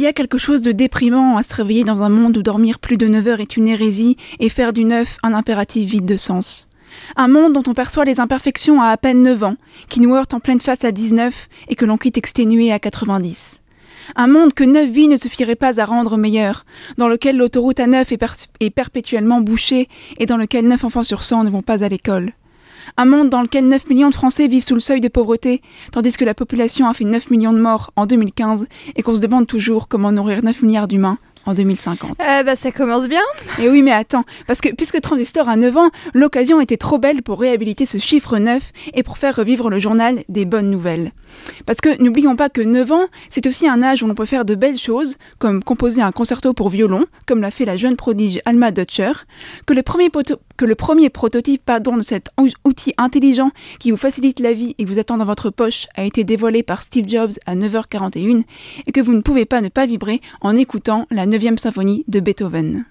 y a quelque chose de déprimant à se réveiller dans un monde où dormir plus de 9 heures est une hérésie et faire du 9 un impératif vide de sens. Un monde dont on perçoit les imperfections à peine 9 ans, qui nous heurte en pleine face à 19 et que l'on quitte exténué à 90. Un monde que 9 vies ne suffirait pas à rendre meilleur, dans lequel l'autoroute A9 est perpétuellement bouchée et dans lequel 9 enfants sur 100 ne vont pas à l'école. Un monde dans lequel 9 millions de Français vivent sous le seuil de pauvreté, tandis que la population a fait 9 millions de morts en 2015 et qu'on se demande toujours comment nourrir 9 milliards d'humains en 2050. Ça commence bien. Et oui, mais attends, parce que puisque Transistor a 9 ans, l'occasion était trop belle pour réhabiliter ce chiffre 9 et pour faire revivre le journal des bonnes nouvelles. Parce que n'oublions pas que 9 ans, c'est aussi un âge où l'on peut faire de belles choses, comme composer un concerto pour violon, comme l'a fait la jeune prodige Alma Dutcher, que le premier prototype de cet outil intelligent qui vous facilite la vie et vous attend dans votre poche a été dévoilé par Steve Jobs à 9h41 et que vous ne pouvez pas ne pas vibrer en écoutant la 9e symphonie de Beethoven.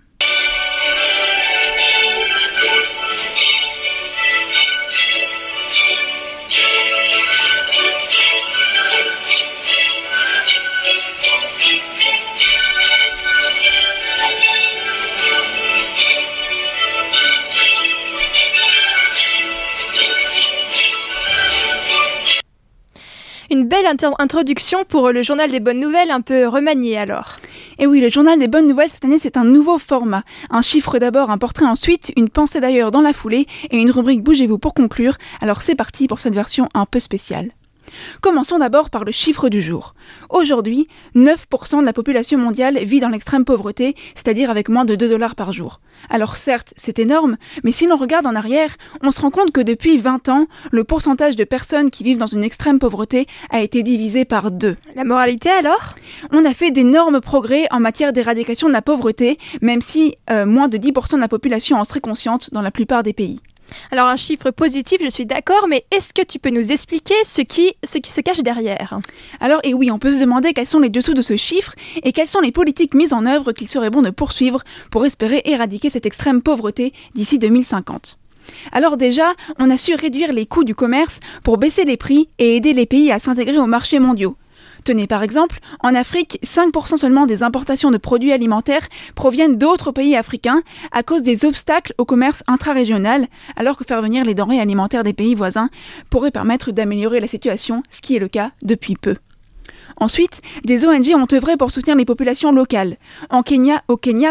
Une belle introduction pour le journal des bonnes nouvelles, un peu remanié alors. Et oui, le journal des bonnes nouvelles cette année, c'est un nouveau format. Un chiffre d'abord, un portrait ensuite, une pensée d'ailleurs dans la foulée et une rubrique Bougez-vous pour conclure. Alors c'est parti pour cette version un peu spéciale. Commençons d'abord par le chiffre du jour. Aujourd'hui, 9% de la population mondiale vit dans l'extrême pauvreté, c'est-à-dire avec moins de $2 par jour. Alors certes, c'est énorme, mais si l'on regarde en arrière, on se rend compte que depuis 20 ans, le pourcentage de personnes qui vivent dans une extrême pauvreté a été divisé par 2. La moralité alors ? On a fait d'énormes progrès en matière d'éradication de la pauvreté, même si moins de 10% de la population en serait consciente dans la plupart des pays. Alors un chiffre positif, je suis d'accord, mais est-ce que tu peux nous expliquer ce qui se cache derrière ? Alors, et oui, on peut se demander quels sont les dessous de ce chiffre et quelles sont les politiques mises en œuvre qu'il serait bon de poursuivre pour espérer éradiquer cette extrême pauvreté d'ici 2050. Alors déjà, on a su réduire les coûts du commerce pour baisser les prix et aider les pays à s'intégrer aux marchés mondiaux. Tenez par exemple, en Afrique, 5% seulement des importations de produits alimentaires proviennent d'autres pays africains à cause des obstacles au commerce intra-régional, alors que faire venir les denrées alimentaires des pays voisins pourrait permettre d'améliorer la situation, ce qui est le cas depuis peu. Ensuite, des ONG ont œuvré pour soutenir les populations locales. Au Kenya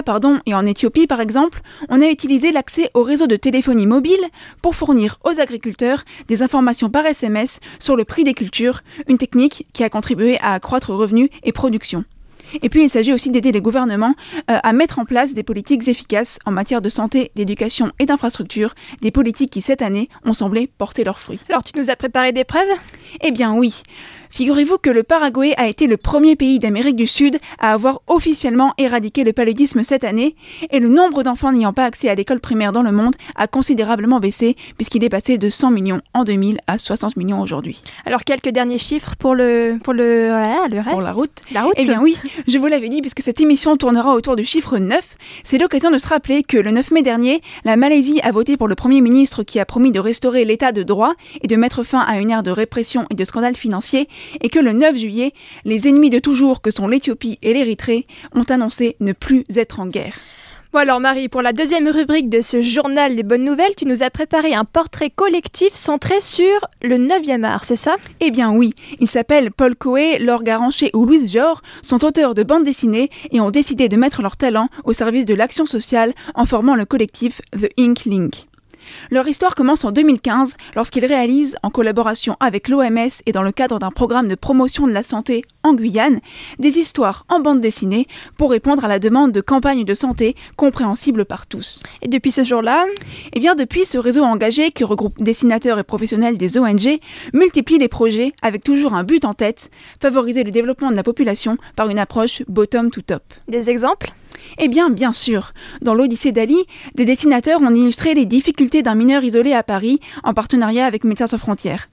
et en Éthiopie, par exemple, on a utilisé l'accès au réseau de téléphonie mobile pour fournir aux agriculteurs des informations par SMS sur le prix des cultures, une technique qui a contribué à accroître revenus et production. Et puis, il s'agit aussi d'aider les gouvernements à mettre en place des politiques efficaces en matière de santé, d'éducation et d'infrastructure, des politiques qui, cette année, ont semblé porter leurs fruits. Alors, tu nous as préparé des preuves ? Eh bien oui. Figurez-vous que le Paraguay a été le premier pays d'Amérique du Sud à avoir officiellement éradiqué le paludisme cette année, et le nombre d'enfants n'ayant pas accès à l'école primaire dans le monde a considérablement baissé, puisqu'il est passé de 100 millions en 2000 à 60 millions aujourd'hui. Alors, quelques derniers chiffres pour le reste ? Pour la route. Eh bien oui, je vous l'avais dit, puisque cette émission tournera autour du chiffre 9, c'est l'occasion de se rappeler que le 9 mai dernier, la Malaisie a voté pour le Premier ministre qui a promis de restaurer l'état de droit et de mettre fin à une ère de répression et de scandales financiers, et que le 9 juillet, les ennemis de toujours que sont l'Éthiopie et l'Érythrée ont annoncé ne plus être en guerre. Bon alors Marie, pour la deuxième rubrique de ce journal des bonnes nouvelles, tu nous as préparé un portrait collectif centré sur le 9e art, c'est ça ? Eh bien oui, ils s'appellent Paul Coé, Laure Garancher ou Louise Jor, sont auteurs de bandes dessinées et ont décidé de mettre leur talent au service de l'action sociale en formant le collectif The Ink Link. Leur histoire commence en 2015 lorsqu'ils réalisent, en collaboration avec l'OMS et dans le cadre d'un programme de promotion de la santé en Guyane, des histoires en bande dessinée pour répondre à la demande de campagnes de santé compréhensibles par tous. Et depuis ce jour-là ? Eh bien depuis, ce réseau engagé qui regroupe dessinateurs et professionnels des ONG multiplie les projets avec toujours un but en tête, favoriser le développement de la population par une approche bottom to top. Des exemples ? Eh bien sûr. Dans l'Odyssée d'Ali, des dessinateurs ont illustré les difficultés d'un mineur isolé à Paris en partenariat avec Médecins sans frontières.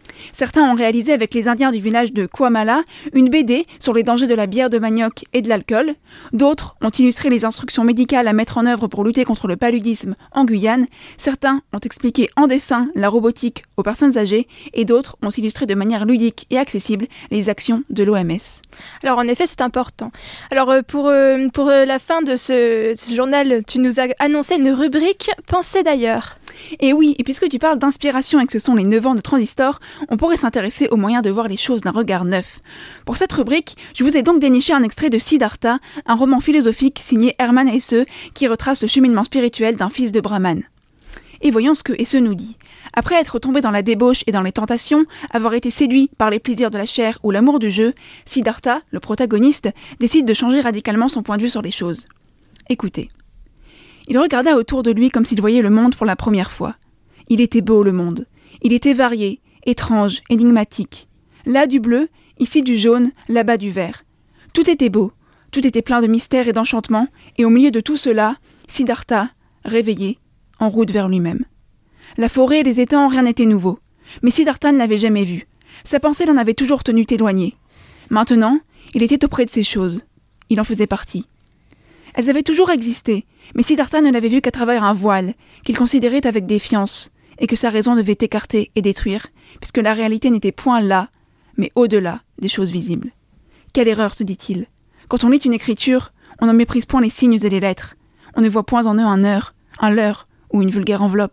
Certains ont réalisé avec les Indiens du village de Kuamala une BD sur les dangers de la bière de manioc et de l'alcool. D'autres ont illustré les instructions médicales à mettre en œuvre pour lutter contre le paludisme en Guyane. Certains ont expliqué en dessin la robotique aux personnes âgées et d'autres ont illustré de manière ludique et accessible les actions de l'OMS. Alors en effet, c'est important. Alors pour la fin de ce journal, tu nous as annoncé une rubrique « Pensée d'ailleurs ». Et oui, et puisque tu parles d'inspiration et que ce sont les 9 ans de Transistor, on pourrait s'intéresser aux moyens de voir les choses d'un regard neuf. Pour cette rubrique, je vous ai donc déniché un extrait de Siddhartha, un roman philosophique signé Hermann Hesse qui retrace le cheminement spirituel d'un fils de Brahman. Et voyons ce que Hesse nous dit. Après être tombé dans la débauche et dans les tentations, avoir été séduit par les plaisirs de la chair ou l'amour du jeu, Siddhartha, le protagoniste, décide de changer radicalement son point de vue sur les choses. Écoutez. Il regarda autour de lui comme s'il voyait le monde pour la première fois. Il était beau, le monde. Il était varié, étrange, énigmatique. Là du bleu, ici du jaune, là-bas du vert. Tout était beau, tout était plein de mystères et d'enchantements, et au milieu de tout cela, Siddhartha, réveillé, en route vers lui-même. La forêt et les étangs, rien n'était nouveau. Mais Siddhartha ne l'avait jamais vu. Sa pensée l'en avait toujours tenu éloigné. Maintenant, il était auprès de ces choses. Il en faisait partie. Elles avaient toujours existé, mais Siddhartha ne l'avait vu qu'à travers un voile, qu'il considérait avec défiance, et que sa raison devait écarter et détruire, puisque la réalité n'était point là, mais au-delà des choses visibles. Quelle erreur, se dit-il. Quand on lit une écriture, on ne méprise point les signes et les lettres. On ne voit point en eux un leurre ou une vulgaire enveloppe.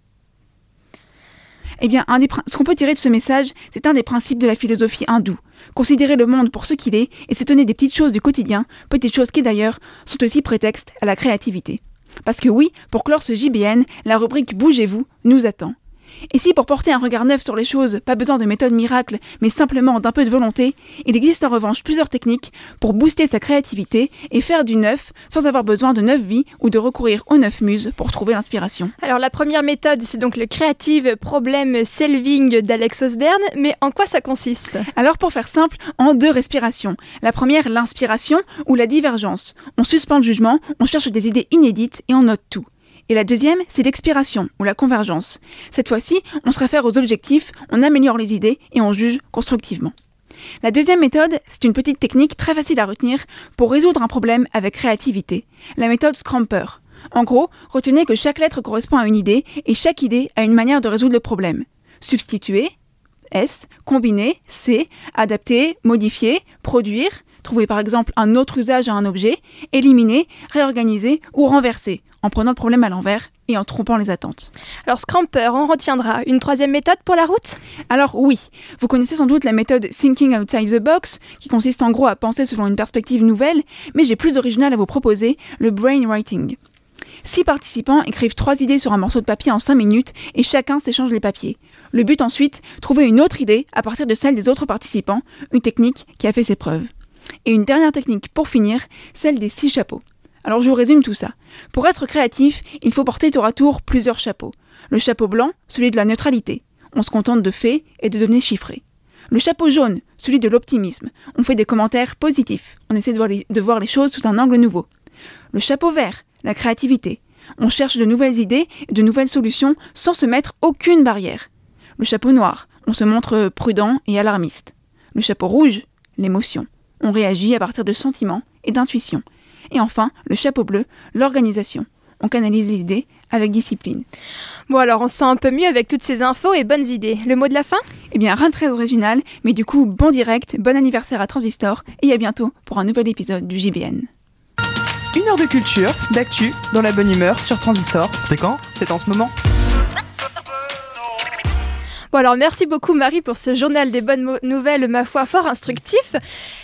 Eh bien, ce qu'on peut tirer de ce message, c'est un des principes de la philosophie hindoue. Considérer le monde pour ce qu'il est et s'étonner des petites choses du quotidien, petites choses qui d'ailleurs sont aussi prétexte à la créativité. Parce que oui, pour clore ce JBN, la rubrique Bougez-vous nous attend. Et si pour porter un regard neuf sur les choses, pas besoin de méthode miracle, mais simplement d'un peu de volonté, il existe en revanche plusieurs techniques pour booster sa créativité et faire du neuf sans avoir besoin de 9 vies ou de recourir aux 9 muses pour trouver l'inspiration. Alors la première méthode, c'est donc le Creative Problem Solving d'Alex Osborne, mais en quoi ça consiste ? Alors pour faire simple, en 2 respirations. La première, l'inspiration ou la divergence. On suspend le jugement, on cherche des idées inédites et on note tout. Et la deuxième, c'est l'expiration, ou la convergence. Cette fois-ci, on se réfère aux objectifs, on améliore les idées et on juge constructivement. La deuxième méthode, c'est une petite technique très facile à retenir pour résoudre un problème avec créativité. La méthode Scramper. En gros, retenez que chaque lettre correspond à une idée et chaque idée a une manière de résoudre le problème. Substituer, S, combiner, C, adapter, modifier, produire, trouver par exemple un autre usage à un objet, éliminer, réorganiser ou renverser, en prenant le problème à l'envers et en trompant les attentes. Alors Scramper, on retiendra. Une troisième méthode pour la route ? Alors oui, vous connaissez sans doute la méthode Thinking Outside the Box, qui consiste en gros à penser selon une perspective nouvelle, mais j'ai plus original à vous proposer, le brainwriting. 6 participants écrivent 3 idées sur un morceau de papier en 5 minutes et chacun s'échange les papiers. Le but ensuite, trouver une autre idée à partir de celle des autres participants, une technique qui a fait ses preuves. Et une dernière technique pour finir, celle des 6 chapeaux. Alors je vous résume tout ça. Pour être créatif, il faut porter tour à tour plusieurs chapeaux. Le chapeau blanc, celui de la neutralité. On se contente de faits et de données chiffrées. Le chapeau jaune, celui de l'optimisme. On fait des commentaires positifs. On essaie de voir les choses sous un angle nouveau. Le chapeau vert, la créativité. On cherche de nouvelles idées et de nouvelles solutions sans se mettre aucune barrière. Le chapeau noir, on se montre prudent et alarmiste. Le chapeau rouge, l'émotion. On réagit à partir de sentiments et d'intuitions. Et enfin, le chapeau bleu, l'organisation. On canalise les idées avec discipline. Bon alors, on se sent un peu mieux avec toutes ces infos et bonnes idées. Le mot de la fin ? Eh bien, rien de très original, mais du coup, bon direct, bon anniversaire à Transistor, et à bientôt pour un nouvel épisode du JBN. 1 heure de culture, d'actu, dans la bonne humeur sur Transistor. C'est quand ? C'est en ce moment. Bon alors, merci beaucoup Marie pour ce journal des bonnes nouvelles, ma foi, fort instructif.